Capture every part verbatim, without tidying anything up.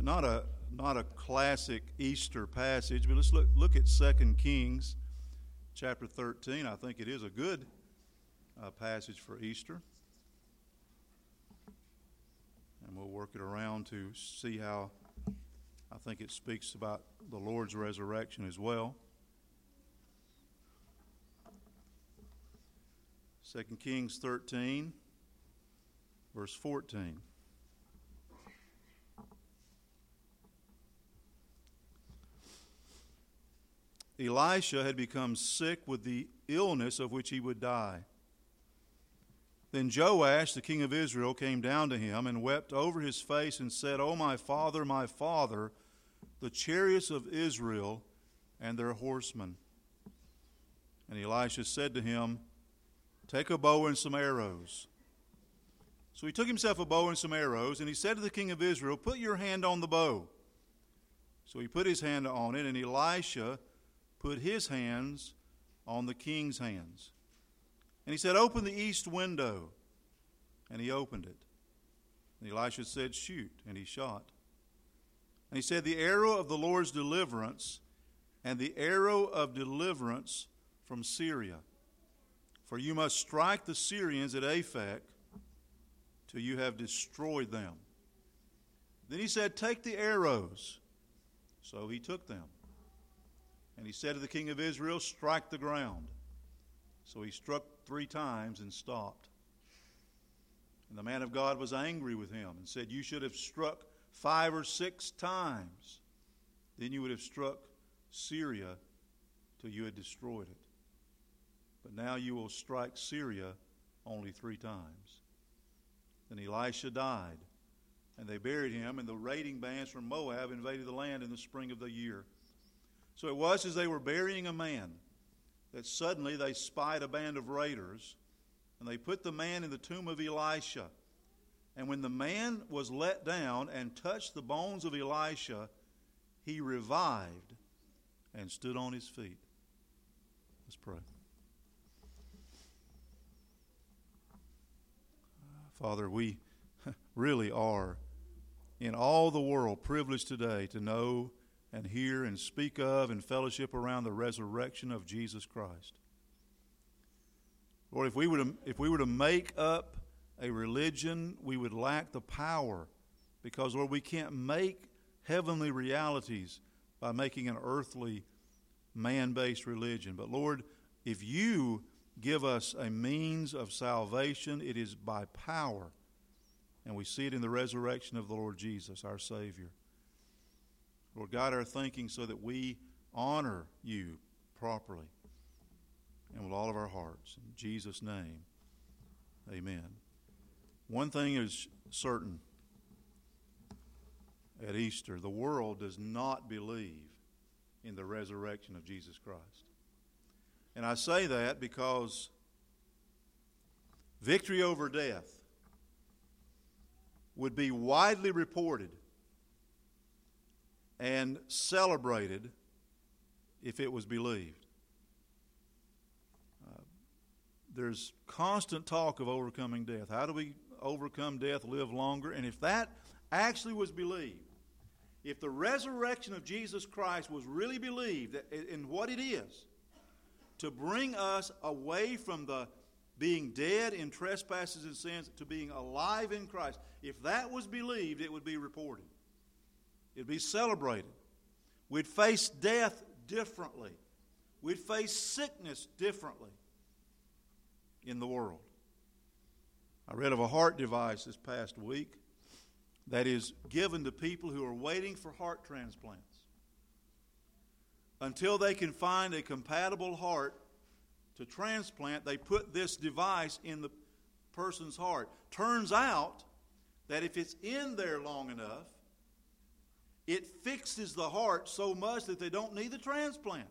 not a not a classic Easter passage, but let's look look at Second Kings chapter thirteen. I think it is a good uh, passage for Easter. And we'll work it around to see how I think it speaks about the Lord's resurrection as well. Second Kings thirteen, verse fourteen. Elisha had become sick with the illness of which he would die. Then Joash, the king of Israel, came down to him and wept over his face and said, "O my father, my father, the chariots of Israel and their horsemen." And Elisha said to him, "Take a bow and some arrows." So he took himself a bow and some arrows, and he said to the king of Israel, "Put your hand on the bow." So he put his hand on it, and Elisha put his hands on the king's hands. And he said, "Open the east window." And he opened it. And Elisha said, "Shoot." And he shot. And he said, "The arrow of the Lord's deliverance, and the arrow of deliverance from Syria. For you must strike the Syrians at Aphek till you have destroyed them." Then he said, "Take the arrows." So he took them. And he said to the king of Israel, "Strike the ground." So he struck three times and stopped. And the man of God was angry with him and said, "You should have struck five or six times. Then you would have struck Syria till you had destroyed it. But now you will strike Syria only three times." Then Elisha died, and they buried him, and the raiding bands from Moab invaded the land in the spring of the year. So it was as they were burying a man that suddenly they spied a band of raiders, and they put the man in the tomb of Elisha. And when the man was let down and touched the bones of Elisha, he revived and stood on his feet. Let's pray. Father, we really are in all the world privileged today to know and hear and speak of and fellowship around the resurrection of Jesus Christ. Lord, if we were to, if we were to make up a religion, we would lack the power, because, Lord, we can't make heavenly realities by making an earthly, man-based religion. But, Lord, if you give us a means of salvation, it is by power, and we see it in the resurrection of the Lord Jesus, our Savior. Lord, guide our thinking so that we honor you properly and with all of our hearts. In Jesus' name, amen. One thing is certain at Easter: the world does not believe in the resurrection of Jesus Christ. And I say that because victory over death would be widely reported and celebrated if it was believed. Uh, there's constant talk of overcoming death. How do we overcome death, live longer? And if that actually was believed, if the resurrection of Jesus Christ was really believed in what it is, to bring us away from the being dead in trespasses and sins to being alive in Christ, if that was believed, it would be reported. It'd be celebrated. We'd face death differently. We'd face sickness differently in the world. I read of a heart device this past week that is given to people who are waiting for heart transplants. Until they can find a compatible heart to transplant, they put this device in the person's heart. Turns out that if it's in there long enough, it fixes the heart so much that they don't need the transplant.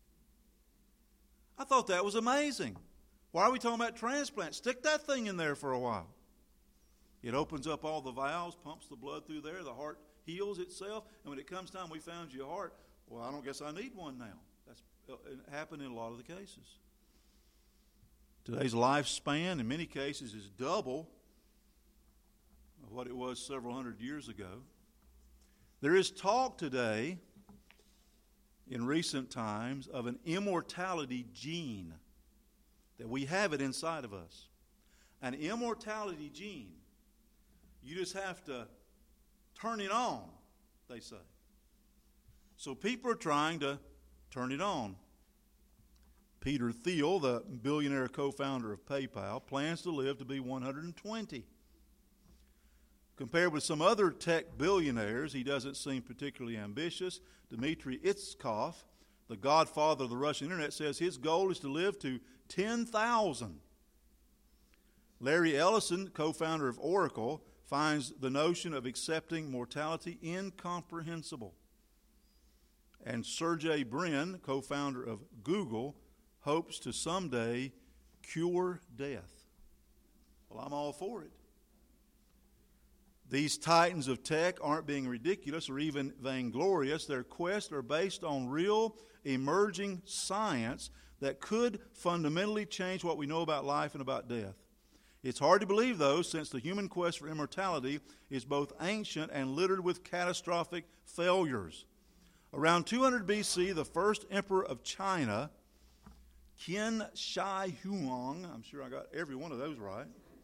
I thought that was amazing. Why are we talking about transplant? Stick that thing in there for a while. It opens up all the valves, pumps the blood through there, the heart heals itself, and when it comes time we found your heart, well, I don't guess I need one now. That's it happened in a lot of the cases. Today's lifespan, in many cases, is double of what it was several hundred years ago. There is talk today, in recent times, of an immortality gene, that we have it inside of us. An immortality gene. You just have to turn it on, they say. So people are trying to turn it on. Peter Thiel, the billionaire co-founder of PayPal, plans to live to be one hundred twenty. Compared with some other tech billionaires, he doesn't seem particularly ambitious. Dmitry Itskov, the godfather of the Russian internet, says his goal is to live to ten thousand. Larry Ellison, co-founder of Oracle, finds the notion of accepting mortality incomprehensible. And Sergey Brin, co-founder of Google, hopes to someday cure death. Well, I'm all for it. These titans of tech aren't being ridiculous or even vainglorious. Their quests are based on real emerging science that could fundamentally change what we know about life and about death. It's hard to believe, though, since the human quest for immortality is both ancient and littered with catastrophic failures. Around two hundred B C, the first emperor of China, Qin Shi Huang, I'm sure I got every one of those right,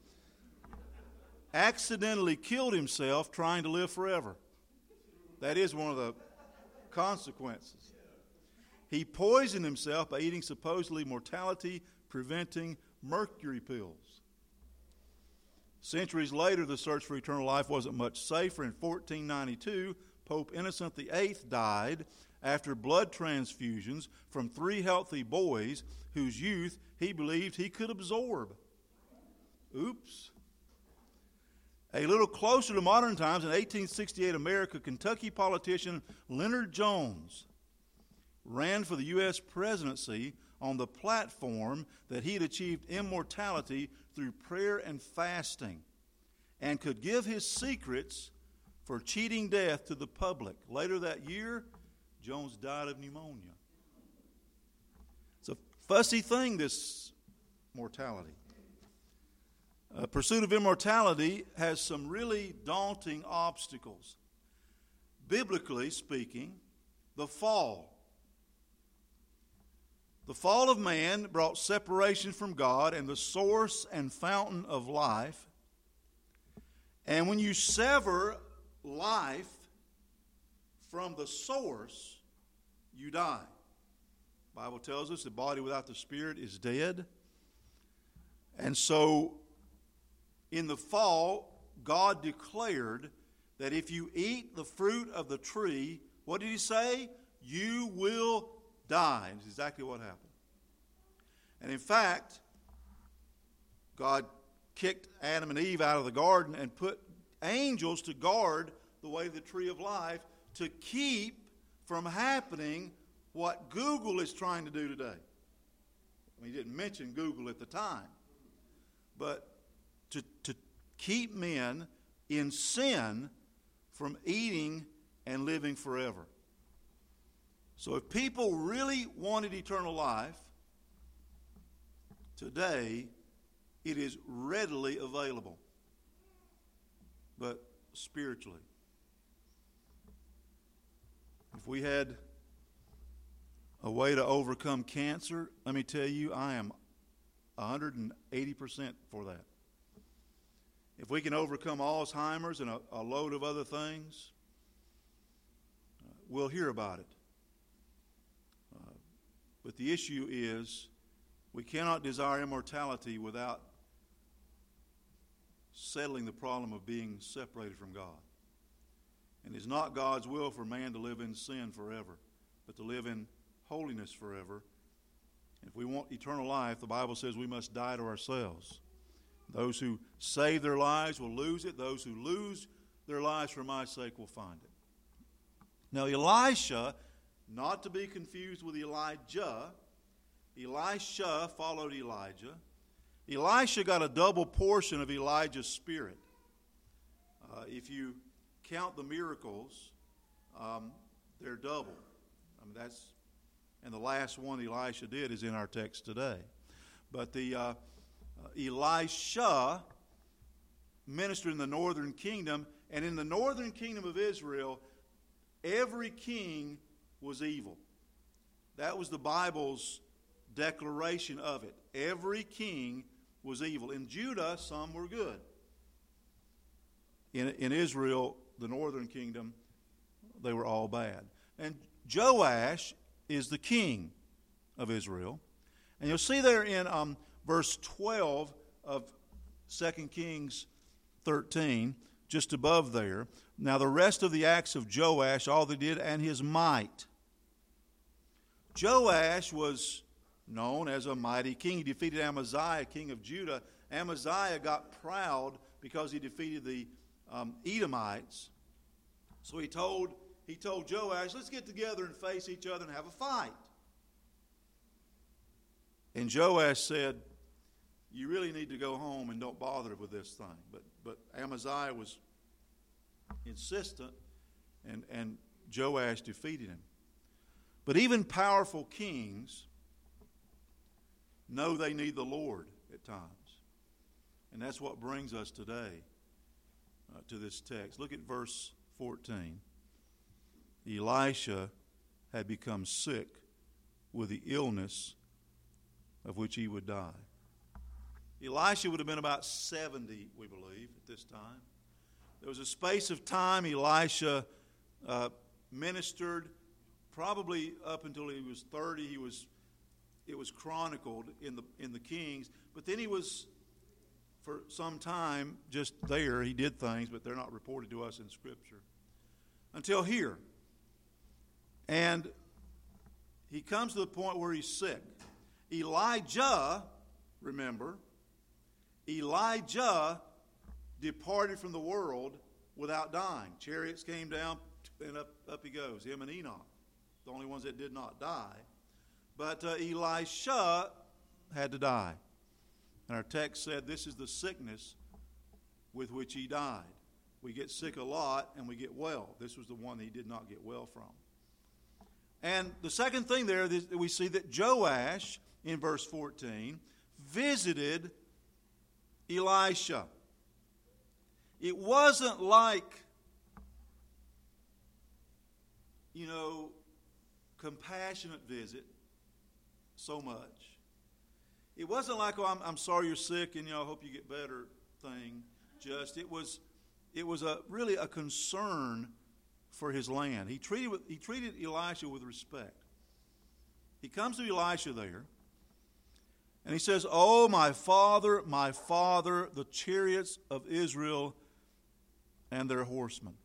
accidentally killed himself trying to live forever. That is one of the consequences. He poisoned himself by eating supposedly mortality-preventing mercury pills. Centuries later, the search for eternal life wasn't much safer. In fourteen ninety-two, Pope Innocent the Eighth died after blood transfusions from three healthy boys whose youth he believed he could absorb. Oops. A little closer to modern times, in eighteen sixty-eight America, Kentucky politician Leonard Jones ran for the U S presidency on the platform that he had achieved immortality through prayer and fasting and could give his secrets for cheating death to the public. Later that year, Jones died of pneumonia. It's a fussy thing, this mortality. Uh, pursuit of immortality has some really daunting obstacles. Biblically speaking, the fall. The fall of man brought separation from God and the source and fountain of life. And when you sever life from the source, you die. The Bible tells us the body without the spirit is dead. And so, in the fall, God declared that if you eat the fruit of the tree, what did he say? You will die. And it's exactly what happened. And in fact, God kicked Adam and Eve out of the garden and put angels to guard the way of the tree of life to keep from happening what Google is trying to do today. I mean, he didn't mention Google at the time. But to, to keep men in sin from eating and living forever. So if people really wanted eternal life, today it is readily available, but spiritually. If we had a way to overcome cancer, let me tell you, I am one hundred eighty percent for that. If we can overcome Alzheimer's and a, a load of other things, uh, we'll hear about it. Uh, but the issue is we cannot desire immortality without settling the problem of being separated from God. And it's not God's will for man to live in sin forever, but to live in holiness forever. If we want eternal life, the Bible says we must die to ourselves. Those who save their lives will lose it. Those who lose their lives for my sake will find it. Now, Elisha, not to be confused with Elijah, Elisha followed Elijah. Elisha got a double portion of Elijah's spirit. Uh, if you count the miracles, um, they're double. I mean, that's, and the last one Elisha did is in our text today. But the uh, uh, Elisha ministered in the northern kingdom, and in the northern kingdom of Israel, every king was evil. That was the Bible's declaration of it. Every king was evil. In Judah, some were good. In, in Israel, the northern kingdom, they were all bad. And Joash is the king of Israel. And you'll see there in um, verse twelve of Second Kings thirteen, just above there, now the rest of the acts of Joash, all they did, and his might. Joash was known as a mighty king. He defeated Amaziah, king of Judah. Amaziah got proud because he defeated the um, Edomites. So he told, he told Joash, let's get together and face each other and have a fight. And Joash said, you really need to go home and don't bother with this thing. But but Amaziah was insistent, and, and Joash defeated him. But even powerful kings know they need the Lord at times. And that's what brings us today uh, to this text. Look at verse fourteen. Elisha had become sick with the illness of which he would die. Elisha would have been about seventy, we believe, at this time. There was a space of time Elisha uh, ministered, probably up until he was thirty. He was, it was chronicled in the in the Kings. But then he was, for some time, just there. He did things, but they're not reported to us in Scripture. Until here. And he comes to the point where he's sick. Elijah, remember, Elijah departed from the world without dying. Chariots came down, and up, up he goes, him and Enoch, the only ones that did not die. But uh, Elisha had to die. And our text said this is the sickness with which he died. We get sick a lot, and we get well. This was the one he did not get well from. And the second thing there, we see that Joash, in verse fourteen, visited Elisha. It wasn't like, you know, compassionate visit so much. It wasn't like, oh, I'm, I'm sorry you're sick and, you know, I hope you get better thing. Just, it was, it was a really a concern for his land. He treated, he treated Elisha with respect. He comes to Elisha there, and he says, oh, my father, my father, the chariots of Israel and their horsemen.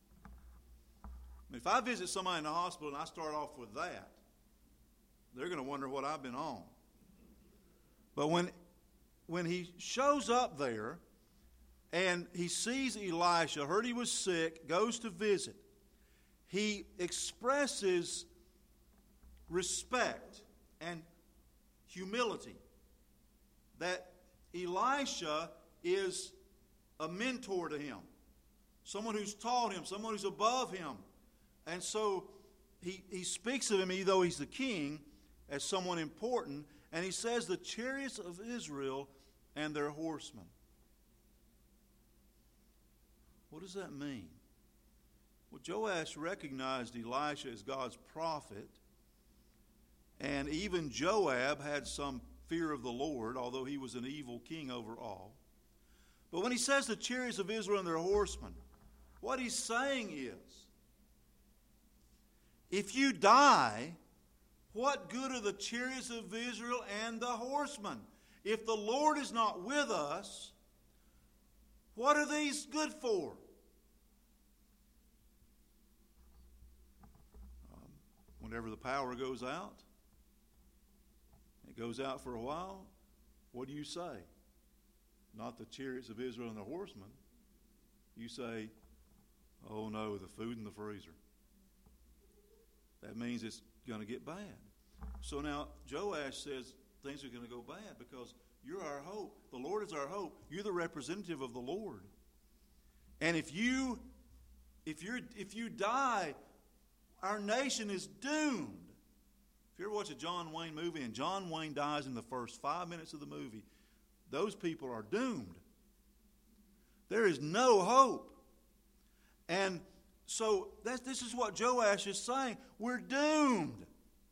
If I visit somebody in the hospital and I start off with that, they're going to wonder what I've been on. But when, when he shows up there and he sees Elisha, heard he was sick, goes to visit, he expresses respect and humility. That Elisha is a mentor to him. Someone who's taught him, someone who's above him. And so he, he speaks of him, even though he's the king, as someone important. And he says, the chariots of Israel and their horsemen. What does that mean? Well, Joash recognized Elisha as God's prophet. And even Joab had some fear of the Lord, although he was an evil king over all. But when he says the chariots of Israel and their horsemen, what he's saying is, if you die, what good are the chariots of Israel and the horsemen? If the Lord is not with us, what are these good for? Um, whenever the power goes out, it goes out for a while, what do you say? Not the chariots of Israel and the horsemen. You say, oh no, the food in the freezer. That means it's going to get bad. So now Joash says things are going to go bad because you're our hope. The Lord is our hope. You're the representative of the Lord. And if you if you if you die, our nation is doomed. If you ever watch a John Wayne movie and John Wayne dies in the first five minutes of the movie, those people are doomed. There is no hope. And so that's, this is what Joash is saying. We're doomed.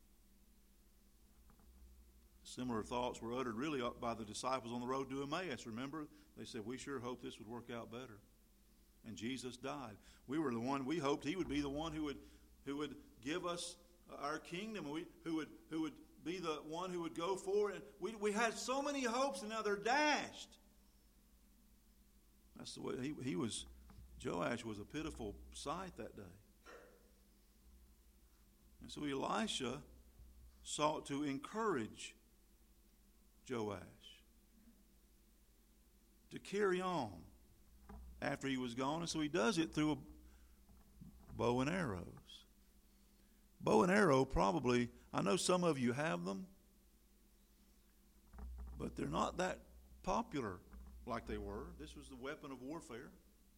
Similar thoughts were uttered really by the disciples on the road to Emmaus. Remember, they said, we sure hope this would work out better. And Jesus died. We were the one, we hoped he would be the one who would who would give us our kingdom, we, who would who would be the one who would go forward. And we, we had so many hopes, and now they're dashed. That's the way he, he was. Joash was a pitiful sight that day. And so Elisha sought to encourage Joash to carry on after he was gone. And so he does it through a bow and arrows. Bow and arrow probably, I know some of you have them, but they're not that popular like they were. This was the weapon of warfare.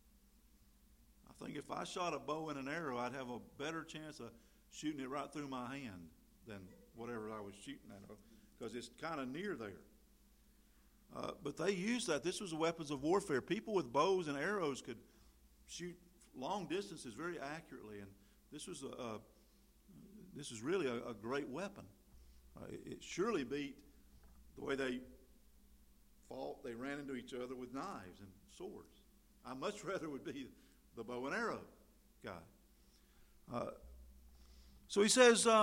I think if I shot a bow and an arrow, I'd have a better chance of shooting it right through my hand than whatever I was shooting at, because it's kind of near there. Uh, but they used that. This was the weapons of warfare. People with bows and arrows could shoot long distances very accurately, and this was a, a this is really a, a great weapon. Uh, it, it surely beat the way they fought. They ran into each other with knives and swords. I much rather would be the bow and arrow guy. Uh, so he says, uh,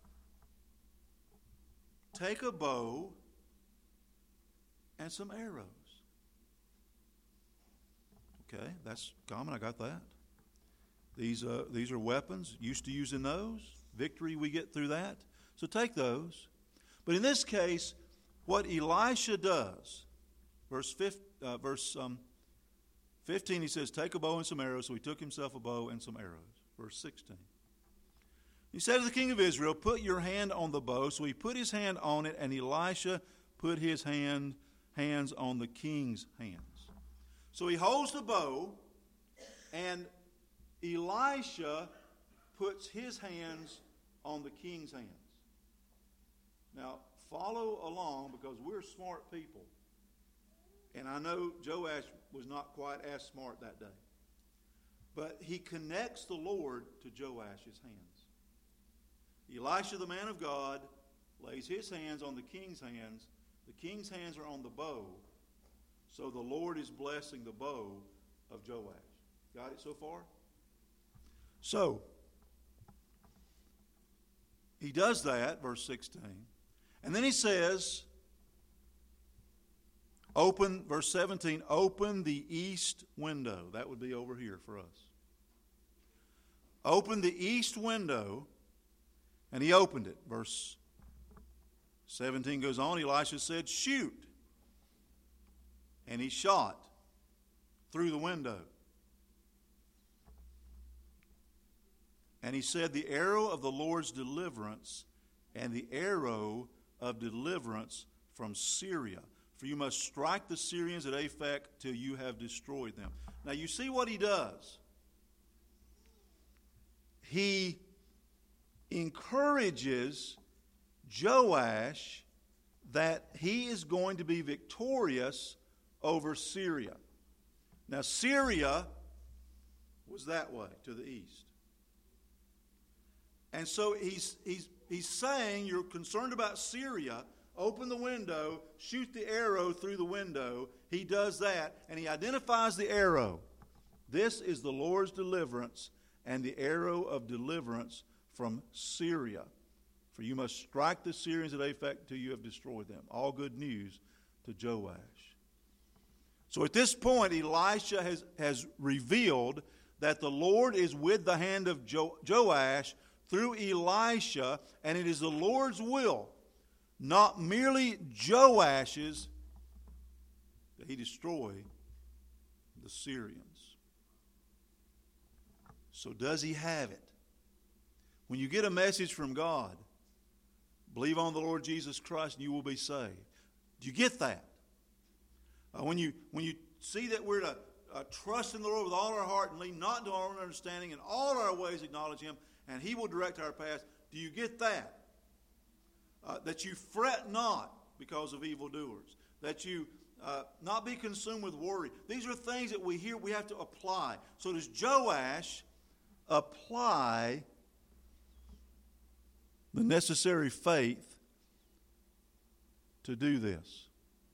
take a bow and some arrows. Okay, that's common. I got that. These uh, these are weapons. Used to using those. Victory we get through that. So take those. But in this case, what Elisha does, verse fifteen, uh, verse um, fifteen, he says, take a bow and some arrows. So he took himself a bow and some arrows. Verse sixteen. He said to the king of Israel, put your hand on the bow. So he put his hand on it, and Elisha put his hand hands on the king's hands. So he holds the bow, and Elisha puts his hands on the king's hands. Now, follow along, because we're smart people. And I know Joash was not quite as smart that day. But he connects the Lord to Joash's hands. Elisha, the man of God, lays his hands on the king's hands. The king's hands are on the bow. So the Lord is blessing the bow of Joash. Got it so far? So, he does that, verse sixteen. And then he says, open, verse seventeen, open the east window. That would be over here for us. Open the east window, and he opened it. Verse seventeen goes on, Elisha said, shoot. And he shot through the window. And he said, the arrow of the Lord's deliverance, and the arrow of deliverance from Syria. For you must strike the Syrians at Aphek till you have destroyed them. Now you see what he does. He encourages Joash that he is going to be victorious over Syria. Now Syria was that way, to the east. And so he's, he's, he's saying, you're concerned about Syria, open the window, shoot the arrow through the window. He does that, and he identifies the arrow. This is the Lord's deliverance, and the arrow of deliverance from Syria. For you must strike the Syrians at Aphek until you have destroyed them. All good news to Joash. So at this point, Elisha has, has revealed that the Lord is with the hand of jo- Joash through Elisha, and it is the Lord's will, not merely Joash's, that he destroy the Syrians. So does he have it? When you get a message from God, believe on the Lord Jesus Christ and you will be saved. Do you get that? Uh, when you when you see that we're to uh, trust in the Lord with all our heart and lean not to our own understanding, in all our ways acknowledge Him, and He will direct our paths. Do you get that? Uh, that you fret not because of evildoers. That you uh, not be consumed with worry. These are things that we hear we have to apply. So does Joash apply the necessary faith to do this.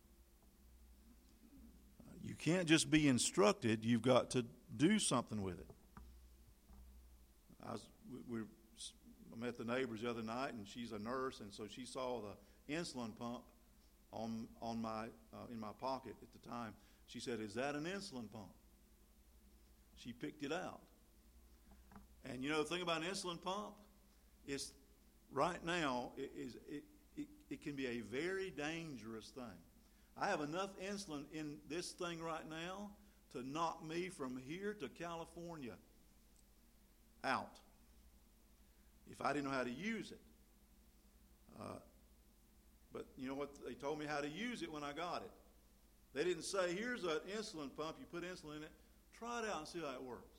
You can't just be instructed, you've got to do something with it. I was, we, we I met the neighbors the other night, and she's a nurse, and so she saw the insulin pump on on my uh, in my pocket at the time. She said, "Is that an insulin pump?" She picked it out. And you know the thing about an insulin pump is right now it, is, it, it, it can be a very dangerous thing. I have enough insulin in this thing right now to knock me from here to California out if I didn't know how to use it. Uh, but you know what? They told me how to use it when I got it. They didn't say, here's an insulin pump, you put insulin in it, try it out and see how it works.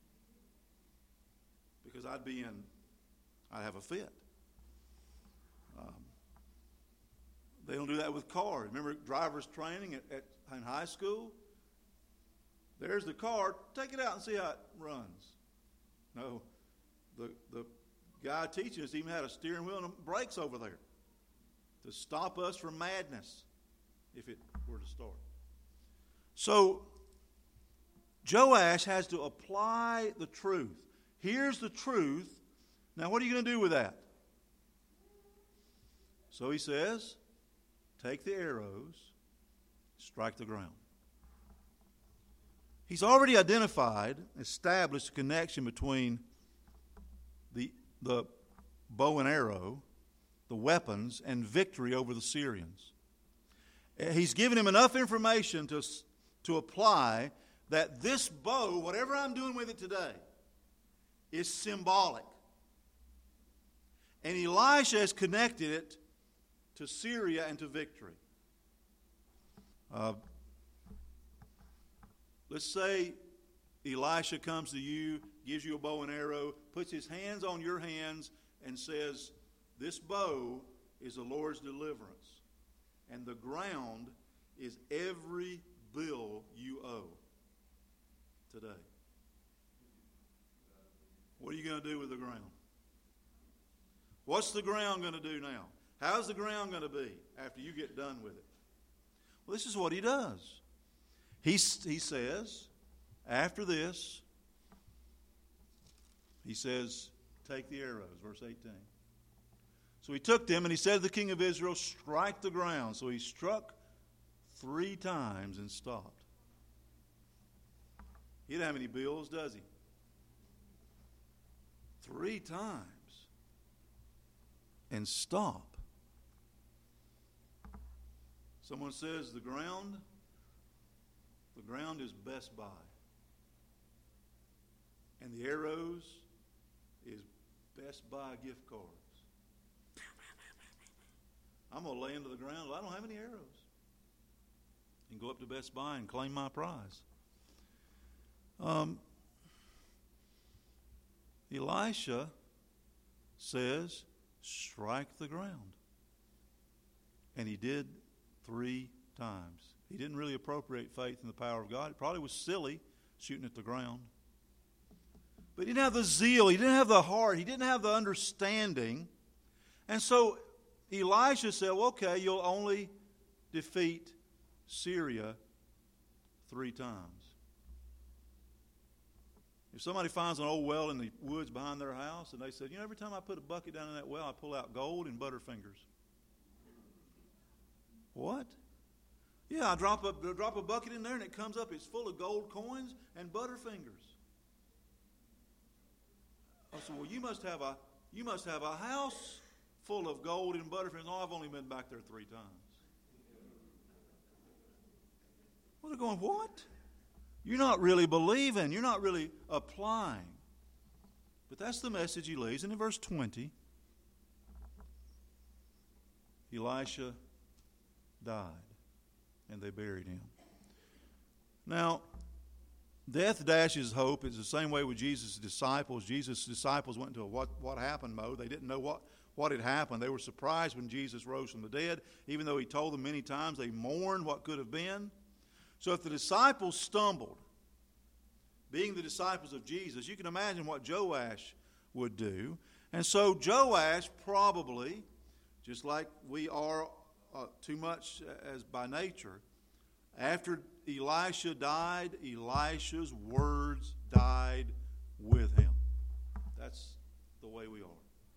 Because I'd be in, I'd have a fit. Um, they don't do that with cars. Remember driver's training at, at in high school? There's the car, take it out and see how it runs. No, the the guy teaching us even had a steering wheel and brakes over there to stop us from madness if it were to start. So Joash has to apply the truth. Here's the truth. Now what are you going to do with that? So he says, take the arrows, strike the ground. He's already identified, established a connection between the, the bow and arrow, the weapons, and victory over the Syrians. He's given him enough information to, to apply that this bow, whatever I'm doing with it today, is symbolic. And Elisha has connected it to Syria and to victory. Uh, let's say Elisha comes to you, gives you a bow and arrow, puts his hands on your hands, and says, this bow is the Lord's deliverance. And the ground is every bill you owe today. What are you going to do with the ground? What's the ground going to do now? How's the ground going to be after you get done with it? Well, this is what he does. He, he says, after this, he says, take the arrows, verse eighteen. So he took them and he said to the king of Israel, strike the ground. So he struck three times and stopped. He doesn't have any bills, does he? Three times and stop. Someone says the ground, the ground is Best Buy. And the arrows is Best Buy gift cards. I'm going to lay into the ground. Well, I don't have any arrows. And go up to Best Buy and claim my prize. Um, Elisha says, strike the ground. And he did three times. He didn't really appropriate faith in the power of God. It probably was silly shooting at the ground. But he didn't have the zeal. He didn't have the heart. He didn't have the understanding. And so Elisha said, well, okay, you'll only defeat Syria three times. If somebody finds an old well in the woods behind their house and they said, you know, every time I put a bucket down in that well, I pull out gold and butterfingers. What? Yeah, I drop a, I drop a bucket in there and it comes up, it's full of gold coins and butterfingers. I said, well, you must have a you must have a house full of gold and butterfingers. No, I've only been back there three times. Well, they're going, what? You're not really believing. You're not really applying. But that's the message he leaves. And in verse twenty, Elisha died, and they buried him. Now, death dashes hope. It's the same way with Jesus' disciples. Jesus' disciples went into a what, what happened mode. They didn't know what, what had happened. They were surprised when Jesus rose from the dead. Even though he told them many times, they mourned what could have been. So if the disciples stumbled, being the disciples of Jesus, you can imagine what Joash would do. And so Joash probably, just like we are uh, too much as by nature, after Elisha died, Elisha's words died with him. That's the way we are.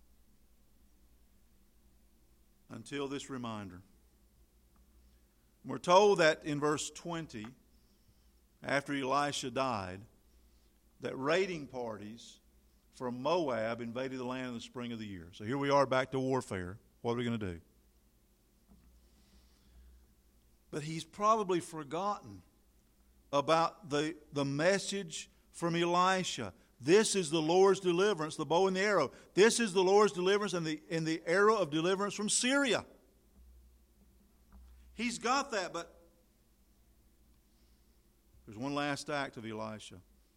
Until this reminder. We're told that in verse twenty, after Elisha died, that raiding parties from Moab invaded the land in the spring of the year. So here we are back to warfare. What are we going to do? But he's probably forgotten about the, the message from Elisha. This is the Lord's deliverance, the bow and the arrow. This is the Lord's deliverance and the, and the arrow of deliverance from Syria. He's got that, but there's one last act of Elisha.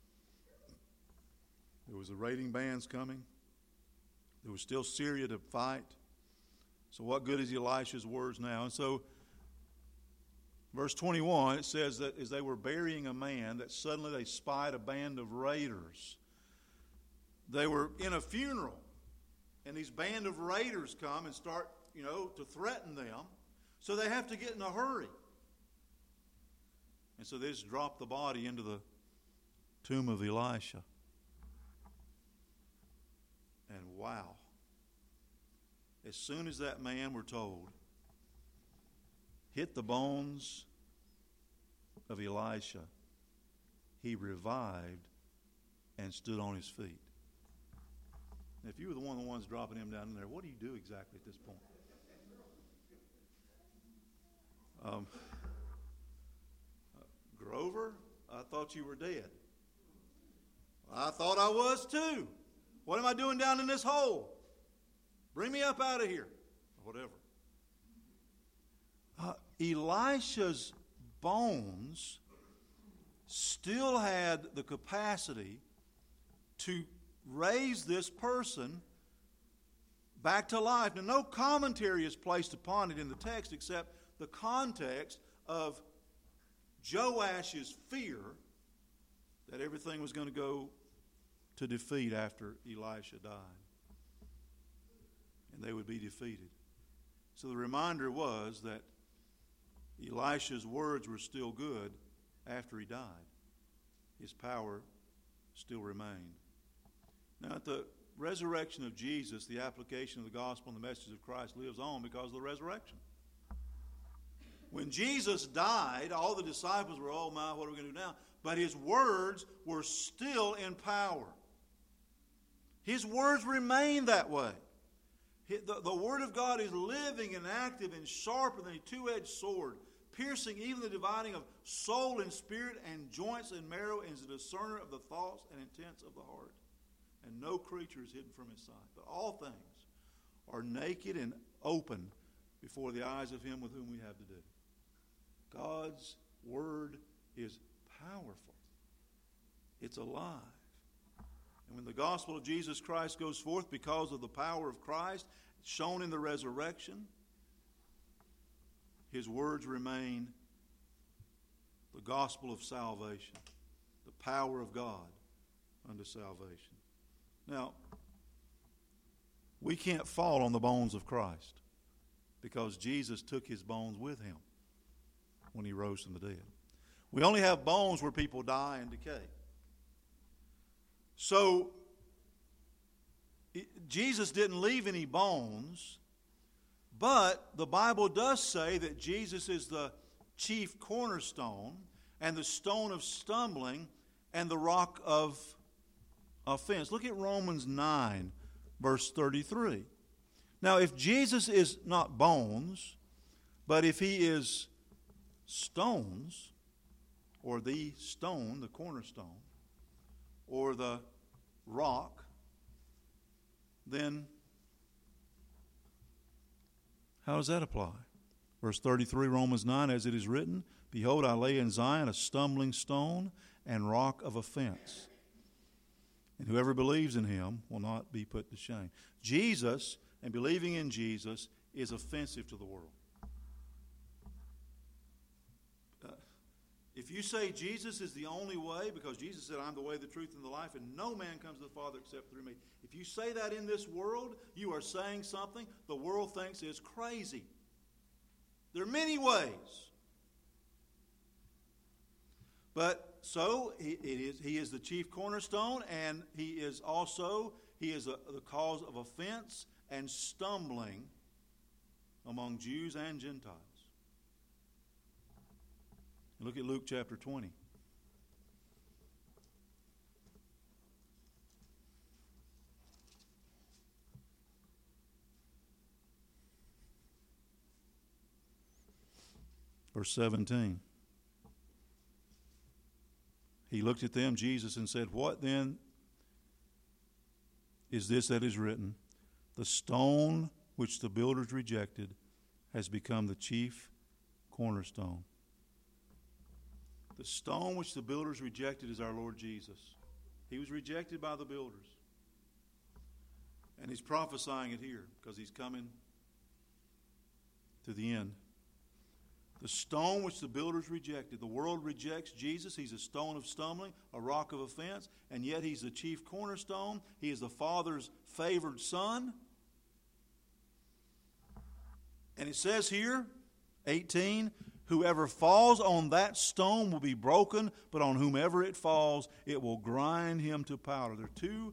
There was the raiding bands coming. There was still Syria to fight. So what good is Elisha's words now? And so, verse twenty-one, it says that as they were burying a man, that suddenly they spied a band of raiders. They were in a funeral, and these band of raiders come and start, you know, to threaten them. So they have to get in a hurry. And so they just drop the body into the tomb of Elisha. And wow. As soon as that man, we're told, hit the bones of Elisha, he revived and stood on his feet. And if you were the one of the ones dropping him down in there, what do you do exactly at this point? Um, uh, Grover, I thought you were dead. I thought I was too. What am I doing down in this hole? Bring me up out of here. Or whatever. Uh, Elisha's bones still had the capacity to raise this person back to life. Now, no commentary is placed upon it in the text except the context of Joash's fear that everything was going to go to defeat after Elisha died. And they would be defeated. So the reminder was that Elisha's words were still good after he died. His power still remained. Now, at the resurrection of Jesus, the application of the gospel and the message of Christ lives on because of the resurrection. When Jesus died, all the disciples were, oh my, what are we going to do now? But his words were still in power. His words remain that way. The, the Word of God is living and active and sharper than a two-edged sword, piercing even the dividing of soul and spirit and joints and marrow, and is a discerner of the thoughts and intents of the heart. And no creature is hidden from his sight. But all things are naked and open before the eyes of him with whom we have to do. God's Word is powerful. It's alive. And when the gospel of Jesus Christ goes forth because of the power of Christ, shown in the resurrection, his words remain the gospel of salvation, the power of God unto salvation. Now, we can't fall on the bones of Christ because Jesus took his bones with him when he rose from the dead. We only have bones where people die and decay. So, Jesus didn't leave any bones, but the Bible does say that Jesus is the chief cornerstone and the stone of stumbling and the rock of offense. Look at Romans nine, verse thirty-three. Now, if Jesus is not bones, but if he is stones, or the stone, the cornerstone, or the rock, then how does that apply? Verse thirty-three, Romans nine, as it is written, behold, I lay in Zion a stumbling stone and rock of offense. And whoever believes in him will not be put to shame. Jesus, and believing in Jesus, is offensive to the world. Uh, If you say Jesus is the only way, because Jesus said, I'm the way, the truth, and the life, and no man comes to the Father except through me. If you say that in this world, you are saying something the world thinks is crazy. There are many ways. But so he, it is, he is the chief cornerstone, and he is also he is a, the cause of offense and stumbling among Jews and Gentiles. Look at Luke chapter twenty. Verse seventeen. He looked at them, Jesus, and said, What then is this that is written? The stone which the builders rejected has become the chief cornerstone. The stone which the builders rejected is our Lord Jesus. He was rejected by the builders. And he's prophesying it here because he's coming to the end. The stone which the builders rejected. The world rejects Jesus. He's a stone of stumbling, a rock of offense, and yet he's the chief cornerstone. He is the Father's favored Son. And it says here, eighteen, whoever falls on that stone will be broken, but on whomever it falls, it will grind him to powder. There are two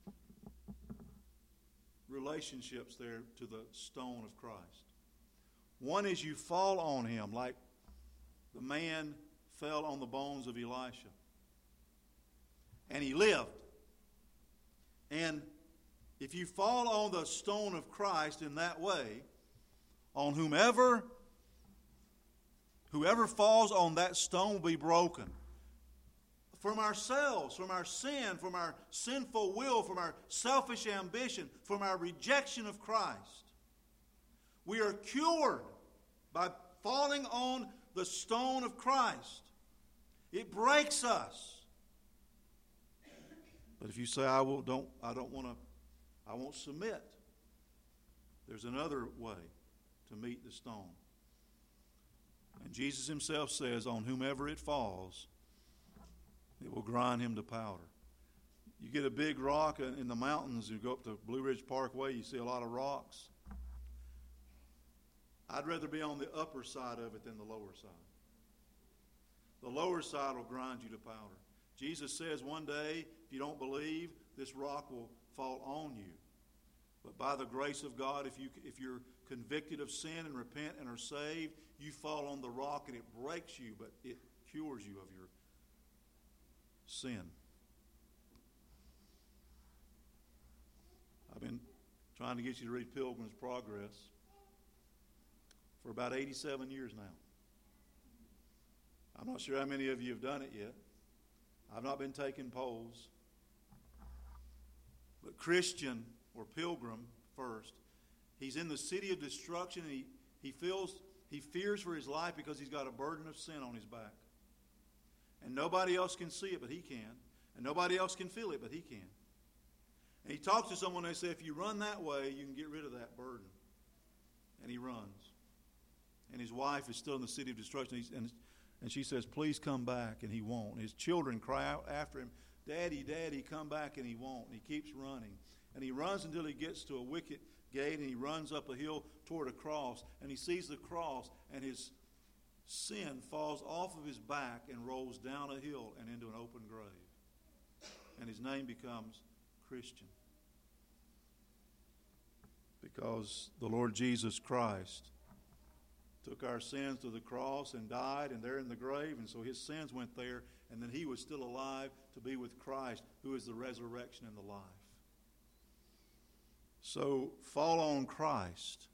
relationships there to the stone of Christ. One is you fall on him like the man fell on the bones of Elisha. And he lived. And if you fall on the stone of Christ in that way, on whomever, whoever falls on that stone will be broken. From ourselves, from our sin, from our sinful will, from our selfish ambition, from our rejection of Christ. We are cured by falling on the stone of Christ. It breaks us. But if you say, I will don't I don't want to I won't submit, there's another way to meet the stone. And Jesus himself says, on whomever it falls, it will grind him to powder. You get a big rock in the mountains, you go up to Blue Ridge Parkway, you see a lot of rocks. I'd rather be on the upper side of it than the lower side. The lower side will grind you to powder. Jesus says one day, if you don't believe, this rock will fall on you. But by the grace of God, if, you, if you're convicted of sin and repent and are saved, you fall on the rock and it breaks you, but it cures you of your sin. I've been trying to get you to read Pilgrim's Progress for about eighty-seven years now. I'm not sure how many of you have done it yet. I've not been taking polls. But Christian, or pilgrim first, he's in the city of destruction, and he, he feels, he fears for his life because he's got a burden of sin on his back. And nobody else can see it, but he can. And nobody else can feel it, but he can. And he talks to someone, and they say, if you run that way, you can get rid of that burden. And he runs. And his wife is still in the city of destruction. He's, and, and she says, please come back. And he won't. His children cry out after him, Daddy, Daddy, come back. And he won't. And he keeps running. And he runs until he gets to a wicket gate, and he runs up a hill toward a cross. And he sees the cross, and his sin falls off of his back and rolls down a hill and into an open grave. And his name becomes Christian. Because the Lord Jesus Christ took our sins to the cross and died, and there in the grave, and so his sins went there, and then he was still alive to be with Christ, who is the resurrection and the life. So fall on Christ,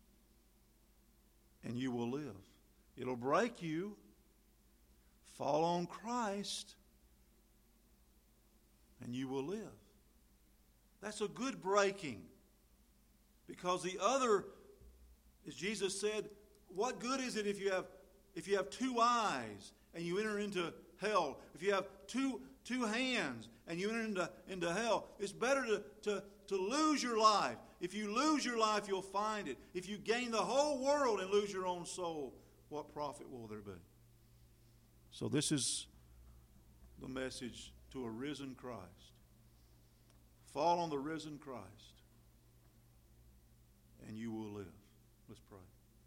and you will live. It'll break you. Fall on Christ, and you will live. That's a good breaking. Because the other, as Jesus said, what good is it if you have if you have two eyes and you enter into hell? If you have two two hands and you enter into, into hell, it's better to, to, to lose your life. If you lose your life, you'll find it. If you gain the whole world and lose your own soul, what profit will there be? So this is the message to a risen Christ. Fall on the risen Christ, and you will live. Let's pray.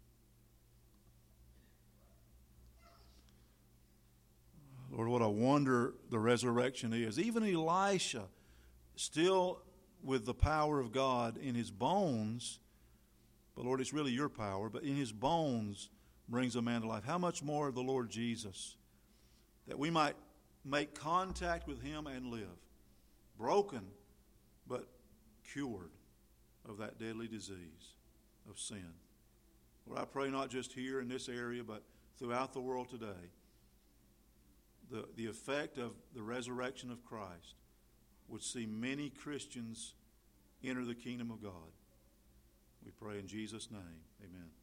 Lord, what a wonder the resurrection is. Even Elisha, still with the power of God in his bones, but Lord, it's really your power, but in his bones brings a man to life. How much more the Lord Jesus, that we might make contact with him and live, broken but cured of that deadly disease of sin. Lord, I pray not just here in this area, but throughout the world today, the, the effect of the resurrection of Christ would see many Christians enter the kingdom of God. We pray in Jesus' name. Amen.